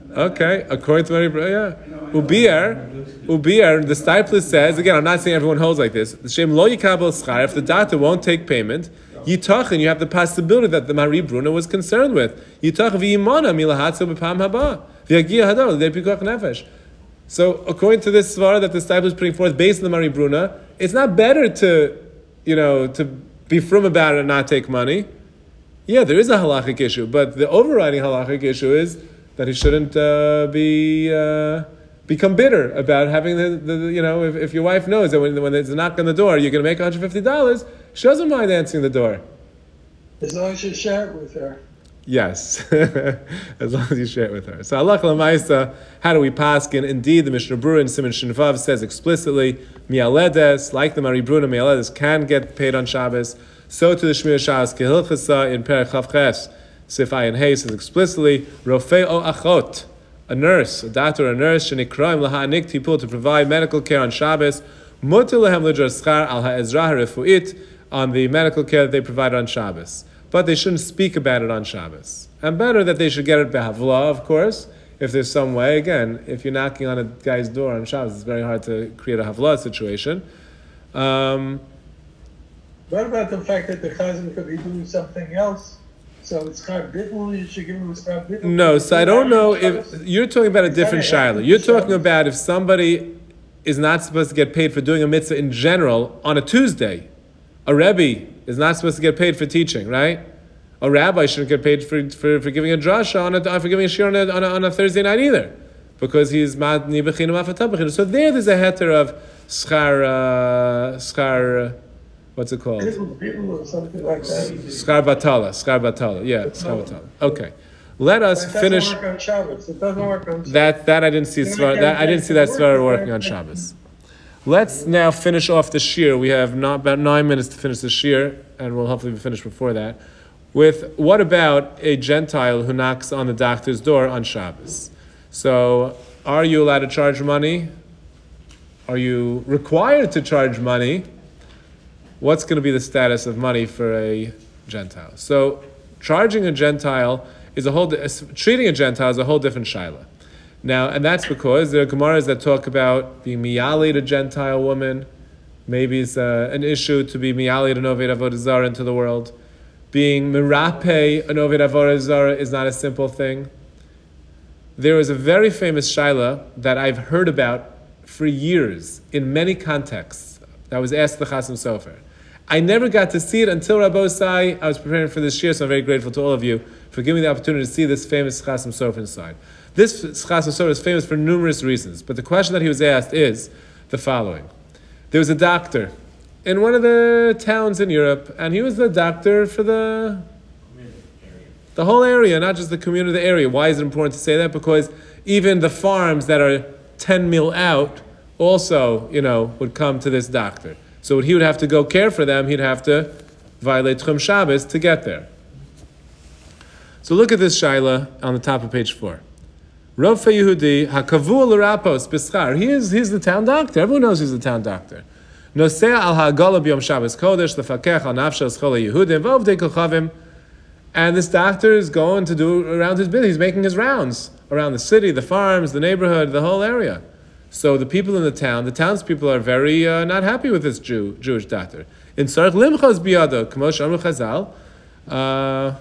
Okay, according to Mari Bruna, yeah. Ubir, Ubir, the Stipler says, again, I'm not saying everyone holds like this, the Shem lo yikabel schar, if the doctor won't take payment, yitachin, you have the possibility that the Mari Bruna was concerned with. Yitach v'yimana milahatzu b'pam haba, v'yagia hadar, l'dei pikuach nefesh. So, according to this svara that the Stipler is putting forth based on the Mari Bruna, it's not better to, you know, to be frum about it and not take money. Yeah, there is a halachic issue, but the overriding halachic issue is that he shouldn't uh, be uh, become bitter about having the, the, the you know, if, if your wife knows that when, when there's a knock on the door, you're going to make one hundred fifty dollars, she doesn't mind answering the door. As long as you share it with her. Yes, as long as you share it with her. So Allah Lamaisa, how do we paskin? Indeed, the Mishnah Berurah in Siman Shin Vav says explicitly, mialedes, like the Mari Bruna, mialedes can get paid on Shabbos. So to the Shmir Shabbos Kehilchasa in Perek Chav Ches, Sif Ayin Hay says explicitly, Rofei o achot, a nurse, a doctor or a nurse, shenikroim laha'anik tipul, to provide medical care on Shabbos, muter lehem l'jar schar al ha'ezrah ha'refu'it, on the medical care that they provide on Shabbos. But they shouldn't speak about it on Shabbos. And better that they should get it behavla, of course, if there's some way. Again, if you're knocking on a guy's door on Shabbos, it's very hard to create a havla situation. Um, What about the fact that the chazan could be doing something else? So it's char bittul, you should give him a char bittul? No, so I don't know if, you're talking about a different shaila. You're talking about if somebody is not supposed to get paid for doing a mitzvah in general on a Tuesday. A Rebbe is not supposed to get paid for teaching, right? A rabbi shouldn't get paid for, for, for giving a drasha, on a, for giving a shir on a, on a, on a Thursday night either, because he's madni b'chinu afatab b'chinu. So there, there's a heter of schar, uh, schar, uh, what's it called? Bittul, bittul or something like that. Schar batala, schar batala, yeah, schar batala. Okay, let us But it finish. doesn't work on Shabbos. It doesn't work on Shabbos. That that I didn't see. Svar, that I didn't see that svara working on Shabbos. Let's now finish off the shir. We have not about nine minutes to finish the shir, and we'll hopefully be finished before that. With what about a Gentile who knocks on the doctor's door on Shabbos? So, are you allowed to charge money? Are you required to charge money? What's going to be the status of money for a Gentile? So, charging a Gentile is a whole. Treating a Gentile is a whole different shaila. Now, and that's because there are Gemaras that talk about being miyali to Gentile woman. Maybe it's uh, an issue to be miyali to Oved Avodah Zarah into the world. Being mirape an Oved Avodah Zarah is not a simple thing. There is a very famous shaila that I've heard about for years in many contexts that was asked the Chasam Sofer. I never got to see it until Rabbosai. I was preparing for this year, so I'm very grateful to all of you for giving me the opportunity to see this famous Chasam Sofer inside. This Chasam Sofer is famous for numerous reasons, but the question that he was asked is the following. There was a doctor in one of the towns in Europe, and he was the doctor for the the whole area, not just the community, the area. Why is it important to say that? Because even the farms that are ten mil out also, you know, would come to this doctor. So he would have to go care for them. He'd have to violate Chum Shabbos to get there. So look at this shaila on the top of page four. Rav Yehudi hakavu l'rapos b'schar. He is he's the town doctor. Everyone knows he's the town doctor. Nosea al ha'agala b'yom Shabbos kodesh lefakech al nafshos chol Yehudim v'ovdei kolchavim. And this doctor is going to do around his business. He's making his rounds around the city, the farms, the neighborhood, the whole area. So the people in the town, the townspeople are very uh, not happy with this Jew, Jewish doctor. In Sarach limchos biyado, k'mosh amru chazal. Uh,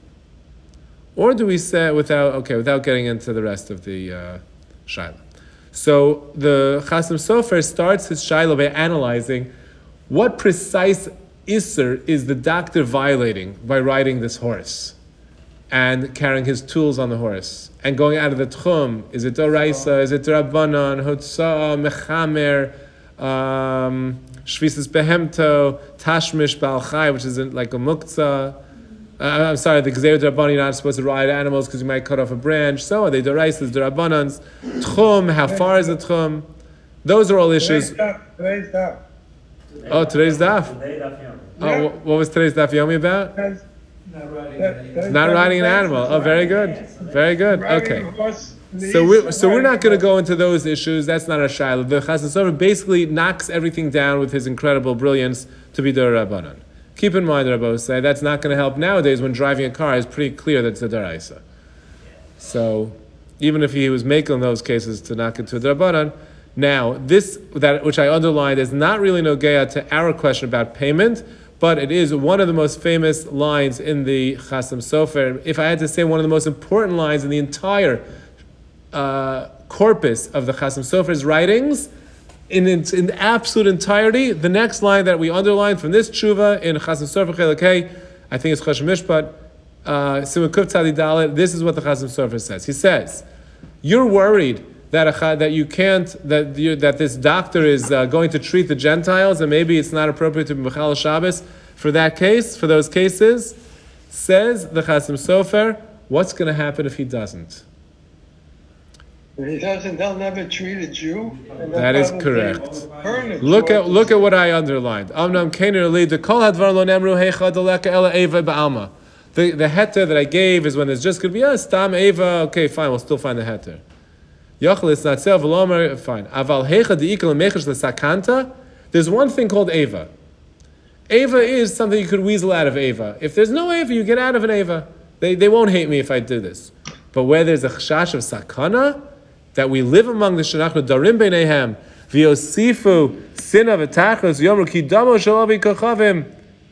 Or do we say without okay without getting into the rest of the uh, shaila? So the Chasam Sofer starts his shaila by analyzing what precise isser is the doctor violating by riding this horse and carrying his tools on the horse and going out of the tchum. Is it doraisa? Is it rabbanon? Hotzah mechamer? Um, Shvisas behemto tashmish balchai, which is like a muktzah. Uh, I'm sorry, the Gzeir D'Rabbanan, you're not supposed to ride animals because you might cut off a branch. So are they Doraisas, D'Rabbanans? Tchum, how far is the Tchum? Those are all issues. Today's daf. Today's daf. Oh, today's daf? Today, Daf Yomi. Oh, wh- what was today's daf Yomi about? That's- Not riding that- an that's- Not riding an animal. Oh, very good. Very good. riding Okay. a horse in the So east, we're, so we're riding not a going to horse- go into those issues. That's not our shaila. The Chasam Sofer basically knocks everything down with his incredible brilliance to be D'Rabbanan. Keep in mind, Rabbi say that's not going to help nowadays when driving a car is pretty clear that it's a daraisa. So, even if he was making those cases to knock it to the Rabbanan. Now, this, that which I underlined, is not really nogea to our question about payment, but it is one of the most famous lines in the Chasam Sofer. If I had to say one of the most important lines in the entire uh, corpus of the Chasam Sofer's writings, in its in absolute entirety, the next line that we underlined from this tshuva in Chasam Sofer Chelek Hey, I think it's Choshen Mishpat, uh, Siman Kuf Tzadi Dalet, this is what the Chasam Sofer says. He says, you're worried that a, that you can't, that you, that this doctor is uh, going to treat the Gentiles, and maybe it's not appropriate to be Mechal Shabbos for that case, for those cases. Says the Chasam Sofer, what's going to happen if he doesn't? If he doesn't, they'll never treat a Jew. And That is they'll correct. burn a Look Jew. at look at what I underlined. Amnam Kener Li the Kol Hadvar Lo Nemru Heicha Deleka Ela Eva Ba'alma. The the heter that I gave is when there's just going to be a stam Eva. Okay, fine, we'll still find the heter. Yachlis not self v'lomer, fine. Aval Heicha Deikal Mechish LeSakanta. There's one thing called Eva. Eva is something you could weasel out of Eva. If there's no Eva, you get out of an Eva. They they won't hate me if I do this. But where there's a chashash of sakana, that we live among the Shanachnu Darim Beinehem, V'yosifu Sina V'tachos Yomru Ki Damo Shalavi Kochavim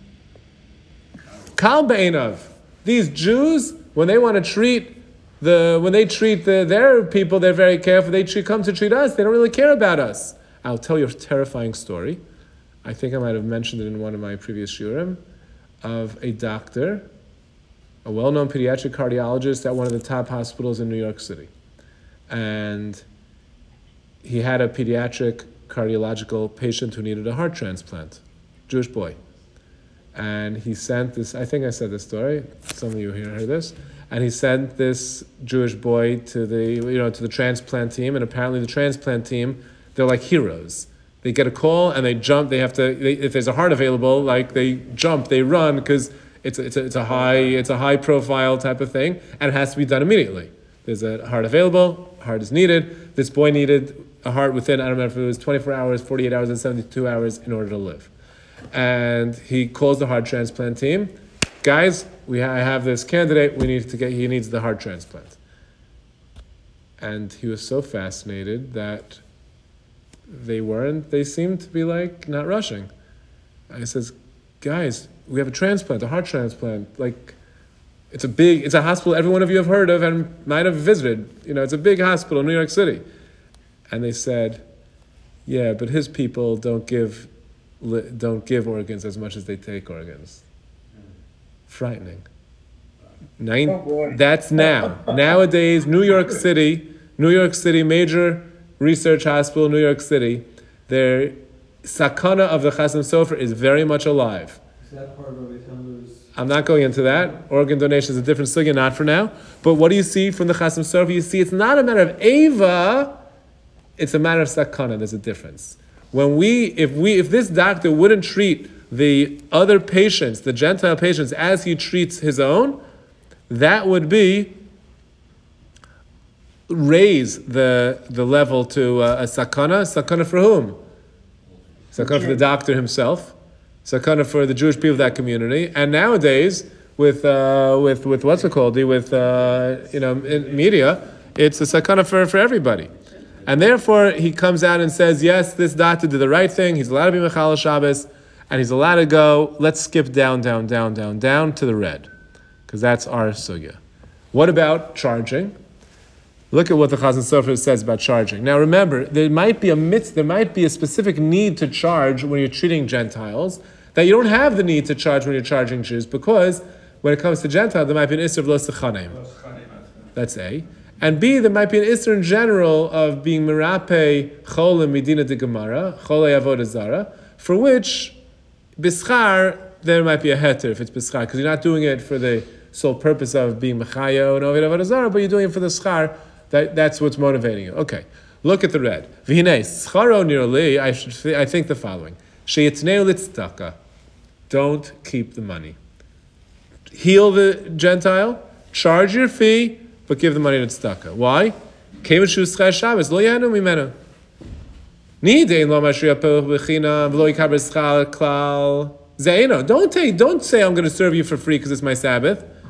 Kal Be'enav. These Jews, when they want to treat the when they treat the, their people, they're very careful. They treat, come to treat us. They don't really care about us. I'll tell you a terrifying story. I think I might have mentioned it in one of my previous shiurim, of a doctor, a well-known pediatric cardiologist at one of the top hospitals in New York City. And he had a pediatric cardiological patient who needed a heart transplant, Jewish boy. And he sent this, I think I said this story, some of you here heard this, and he sent this Jewish boy to the, you know, to the transplant team, and apparently the transplant team, they're like heroes. They get a call and they jump, they have to, they, if there's a heart available, like they jump, they run, because it's a, it's a, it's a high, it's a high profile type of thing, and it has to be done immediately. There's a heart available, heart is needed. This boy needed a heart within, I don't remember if it was twenty-four hours, forty-eight hours, and seventy-two hours in order to live. And he calls the heart transplant team. Guys, we ha- I have this candidate, we need to get, he needs the heart transplant. And he was so fascinated that they weren't, they seemed to be like not rushing. And he says, guys, we have a transplant, a heart transplant, like, it's a big, it's a hospital every one of you have heard of and might have visited. You know, it's a big hospital in New York City. And they said, yeah, but his people don't give don't give organs as much as they take organs. Frightening. Nine, Oh, boy. that's now. Nowadays, New York City, New York City, major research hospital, New York City, their sakana of the Chasam Sofer is very much alive. Is that part of Rabbi Tender's? I'm not going into that. Organ donation is a different sugya, not for now. But what do you see from the Chasam Sofer? You see it's not a matter of Eva, it's a matter of sakana. There's a difference. When we, if we, if this doctor wouldn't treat the other patients, the Gentile patients, as he treats his own, that would be raise the the level to uh, a sakana. Sakana for whom? Sakana for the doctor himself. Sakana for the Jewish people of that community. And nowadays, with uh, with with what's it called? With uh, you know in media, it's a sakana for, for everybody. And therefore, he comes out and says, yes, this doctor did the right thing. He's allowed to be Mechal Shabbos, and he's allowed to go. Let's skip down, down, down, down, down to the red, because that's our sugya. What about charging? Look at what the Chazon Sofer says about charging. Now remember, there might be a mitzvah, there might be a specific need to charge when you're treating Gentiles, that you don't have the need to charge when you're charging Jews, because when it comes to Gentiles, there might be an Isser of Lo Sechanim. That's A. And B, there might be an Isser in general of being Merape Chol and Medina de Gemara, Chol Avodah Zara, for which Bischar, there might be a heter if it's Bischar, because you're not doing it for the sole purpose of being Mechayo and Ovid Avodah Zara, but you're doing it for the Schar. That, that's what's motivating you. Okay, look at the red. V'hinei, scharo nirli, I should th- I think the following. Sheyitneu litzdaka. Don't keep the money. Heal the Gentile, charge your fee, but give the money to tzedakah. Why? Kemishu schar Shabbos, lo yanu mimenu. Nidein lo mashriya peluch b'china, v'lo yikaber schar klal. Zeino, don't take, don't say I'm going to serve you for free because it's my Sabbath.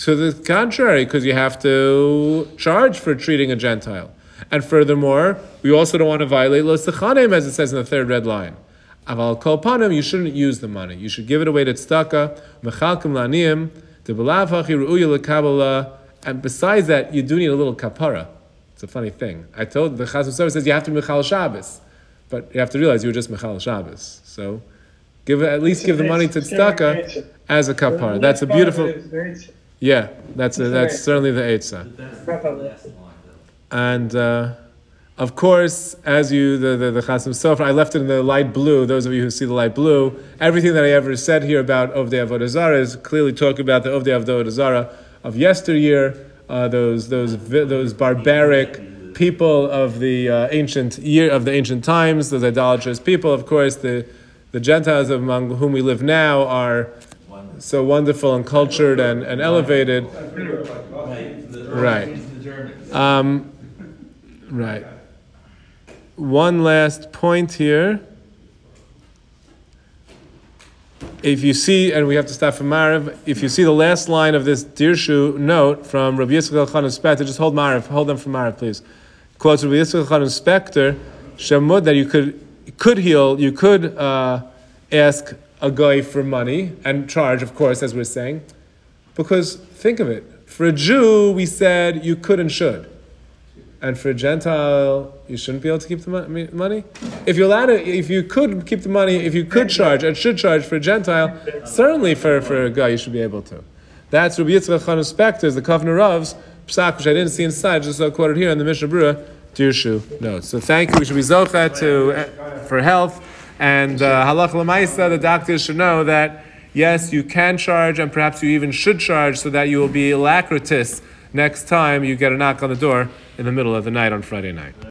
To the contrary, because you have to charge for treating a Gentile. And furthermore, we also don't want to violate Lo Sechanim, as it says in the third red line. Aval kol panim, you shouldn't use the money. You should give it away to tzedakah, mechalkim la'aniyim, debelav hachi ru'uya lekabbalah, and besides that, you do need a little kapara. It's a funny thing. I told the Chasam Sofer says you have to be Mechal Shabbos, but you have to realize you were just Mechal Shabbos. So, give at least give the money to tzedakah as a kapara. That's a beautiful. Yeah, that's a, that's certainly the eitzah. That's the last line, though. And uh, of course, as you the the, the Chasam Sofer, I left it in the light blue. Those of you who see the light blue, everything that I ever said here about Ovdei Avodah Zarah is clearly talking about the Ovdei Avodah Zarah of yesteryear, uh, those those those barbaric people of the uh, ancient year of the ancient times, those idolatrous people. Of course, the the Gentiles among whom we live now are so wonderful and cultured and, and elevated. Right. Um, right. One last point here. If you see, and we have to stop from Marav, if you see the last line of this Dirshu note from Rabbi Yitzchak Elchanan Spector, just hold Marav, hold them from Marav, please. Quotes Rabbi Yitzchak Elchanan Spector, Shamud, that you could could heal, you could uh, ask a guy for money and charge, of course, as we're saying, because think of it. For a Jew, we said you could and should. And for a Gentile, you shouldn't be able to keep the money? If you're allowed to, if you could keep the money, if you could charge and should charge for a Gentile, certainly for, for a guy you should be able to. That's Rabbi Yitzchak Elchanan Spector's, the Kovner Rav's, Psak, which I didn't see inside, just so quoted here in the Mishnah Berurah, Dirshu notes. So thank you. We should be zocha to, for health. And uh, halach l'maisa, the doctors should know that, yes, you can charge and perhaps you even should charge so that you will be alacritus next time you get a knock on the door in the middle of the night on Friday night.